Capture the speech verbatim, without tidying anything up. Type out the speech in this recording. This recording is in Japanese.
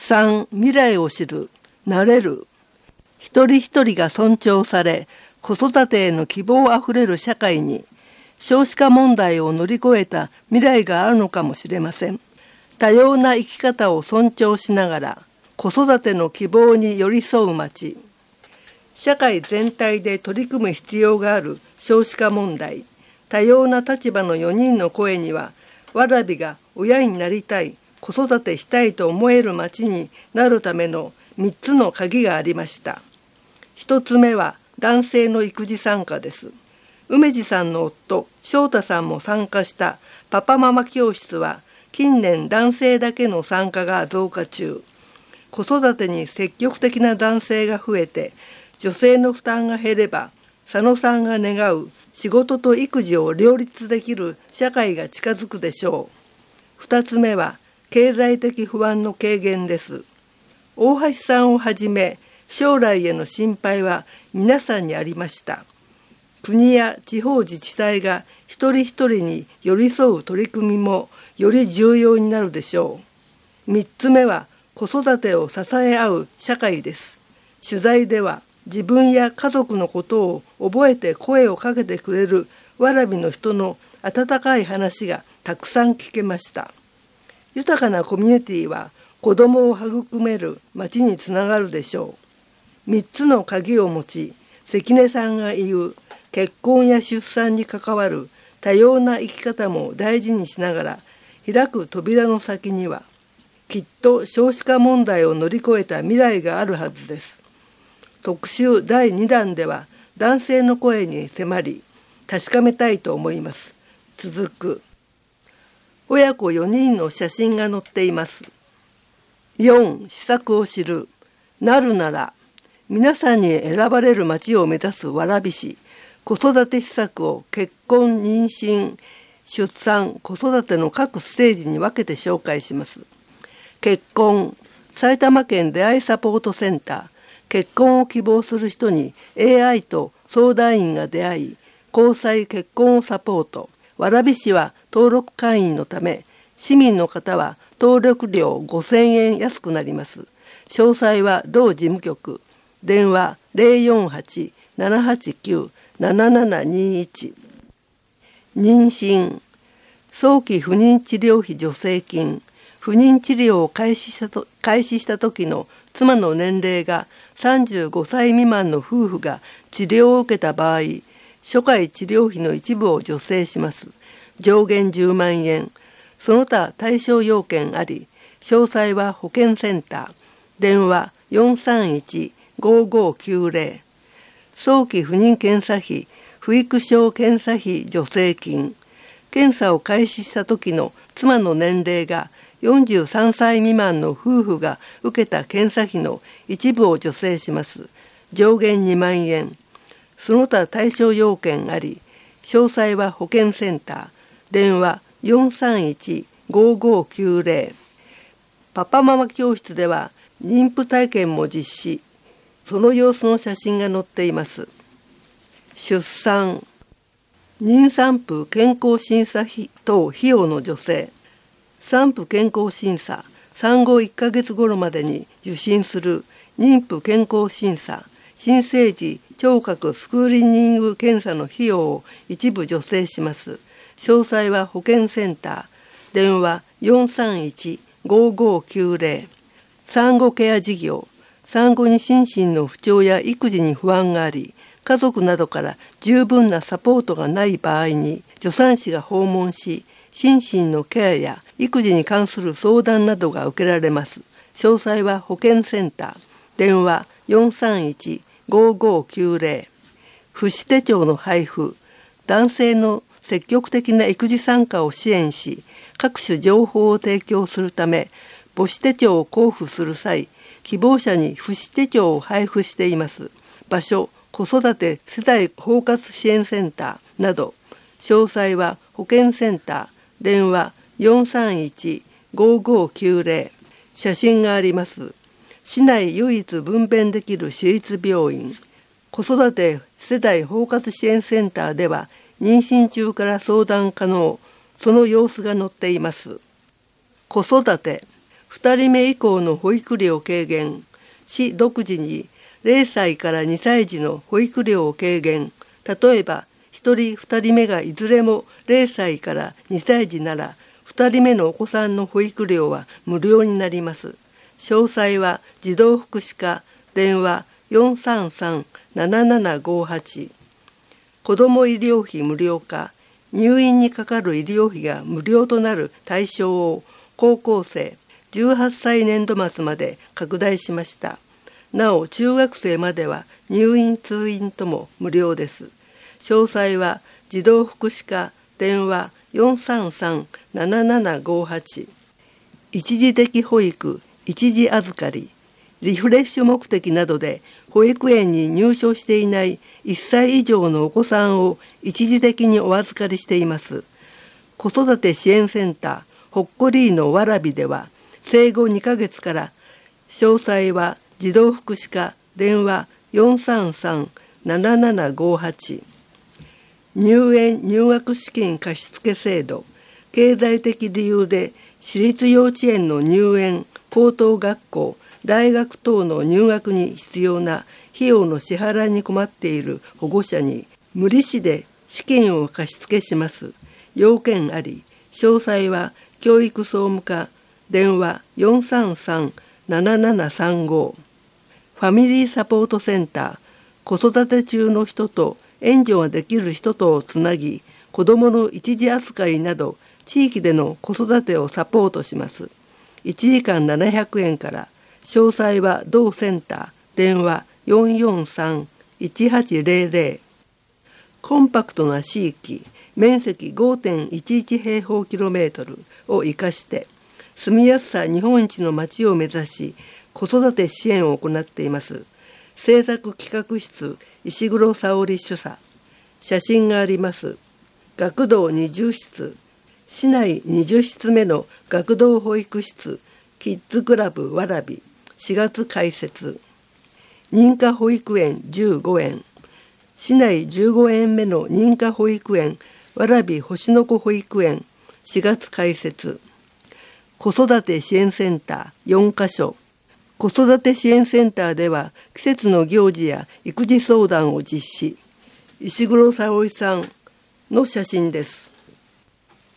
さん、未来を知る、なれる。一人一人が尊重され、子育てへの希望あふれる社会に、少子化問題を乗り越えた未来があるのかもしれません。多様な生き方を尊重しながら、子育ての希望に寄り添う街。社会全体で取り組む必要がある少子化問題。多様な立場のよにんの声には、わらびが親になりたい、子育てしたいと思える街になるためのみっつの鍵がありました。ひとつめは男性の育児参加です。梅地さんの夫、翔太さんも参加したパパママ教室は、近年男性だけの参加が増加中。子育てに積極的な男性が増えて、女性の負担が減れば、佐野さんが願う仕事と育児を両立できる社会が近づくでしょう。二つ目は、経済的不安の軽減です。大橋さんをはじめ、将来への心配は皆さんにありました。国や地方自治体が一人一人に寄り添う取り組みもより重要になるでしょう。三つ目は、子育てを支え合う社会です。取材では、自分や家族のことを覚えて声をかけてくれる蕨の人の温かい話がたくさん聞けました。豊かなコミュニティは子どもを育める街につながるでしょう。みっつの鍵を持ち、関根さんが言う結婚や出産に関わる多様な生き方も大事にしながら開く扉の先には、きっと少子化問題を乗り越えた未来があるはずです。特集だいにだんでは男性の声に迫り確かめたいと思います。続く。親子よにんの写真が載っています。よん、施策を知る。なるなら。皆さんに選ばれる街を目指す蕨市。子育て施策を結婚、妊娠、出産、子育ての各ステージに分けて紹介します。結婚。埼玉県出会いサポートセンター。結婚を希望する人に エーアイ と相談員が出会い、交際結婚をサポート。蕨市は登録会員のため、市民の方は登録料ごせんえん安くなります。詳細は同事務局。電話 ゼロよんはち ななはちきゅう ななななにいち。妊娠。早期不妊治療費助成金。不妊治療を開始したと、開始した時の妻の年齢がさんじゅうごさい未満の夫婦が治療を受けた場合、初回治療費の一部を助成します。上限じゅうまんえん。その他対象要件あり、詳細は保健センター。電話 よんさんいち ごごきゅうゼロ。早期不妊検査費、不育症検査費助成金。検査を開始した時の妻の年齢がよんじゅうさんさい未満の夫婦が受けた検査費の一部を助成します。上限にまんえん。その他対象要件あり、詳細は保健センター。電話 よんさんいち ごごきゅうゼロ。パパママ教室では妊婦体験も実施。その様子の写真が載っています。出産。妊産婦健康審査費等費用の助成。産婦健康審査、産後いっかげつ頃までに受診する妊婦健康審査、新生児聴覚スクリーニング検査の費用を一部助成します。詳細は保健センター。電話 よんさんいち ごごきゅうゼロ。産後ケア事業。産後に心身の不調や育児に不安があり、家族などから十分なサポートがない場合に助産師が訪問し、心身のケアや育児に関する相談などが受けられます。詳細は保健センター。電話 よんさんいち ごごきゅうゼロ。父子手帳の配布。男性の積極的な育児参加を支援し、各種情報を提供するため、母子手帳を交付する際、希望者に父子手帳を配布しています。場所、子育て世代包括支援センターなど、詳細は保健センター。電話 よんさんいち ごごきゅうゼロ。写真があります。市内唯一分娩できる私立病院。子育て世代包括支援センターでは妊娠中から相談可能。その様子が載っています。子育て。 ふたりめ以降の保育料軽減、市独自にゼロさいからにさい児の保育料を軽減、例えばひとりふたりめがいずれもゼロさいからにさい児なら、ふたりめのお子さんの保育料は無料になります。詳細は児童福祉課電話 よんさんさんななななごはち。子ども医療費無料化、入院にかかる医療費が無料となる対象を高校生じゅうはっさいねんど末まで拡大しました。なお中学生までは入院通院とも無料です。詳細は児童福祉課電話 よんさんさんななななごはち。一時的保育、一時預かり、リフレッシュ目的などで保育園に入所していないいっさい以上のお子さんを一時的にお預かりしています。子育て支援センターほっこりーのわらびでは生後にかげつから、詳細は児童福祉課電話 よんさんさんななななごはち。入園入学資金貸付制度、経済的理由で私立幼稚園の入園、高等学校、大学等の入学に必要な費用の支払いに困っている保護者に無利子で資金を貸付します。要件あり。詳細は教育総務課電話 よんさんさんななななさんご。ファミリーサポートセンター、子育て中の人と援助ができる人とをつなぎ、子どもの一時預かりなど地域での子育てをサポートします。いちじかんななひゃくえんから。詳細は同センター電話 よんよんさんいちはちゼロゼロ。コンパクトな地域、面積 ごてんいちいち平方キロメートルを生かして住みやすさ日本一の町を目指し、子育て支援を行っています。政策企画室石黒沙織主査。写真があります。学童にじゅう室、市内にじゅう室目の学童保育室キッズクラブわらびしがつ開設。認可保育園じゅうごえん、市内じゅうごえんめの認可保育園わらび星の子保育園しがつ開設。子育て支援センターよんかしょ。子育て支援センターでは季節の行事や育児相談を実施。石黒沙織さんの写真です。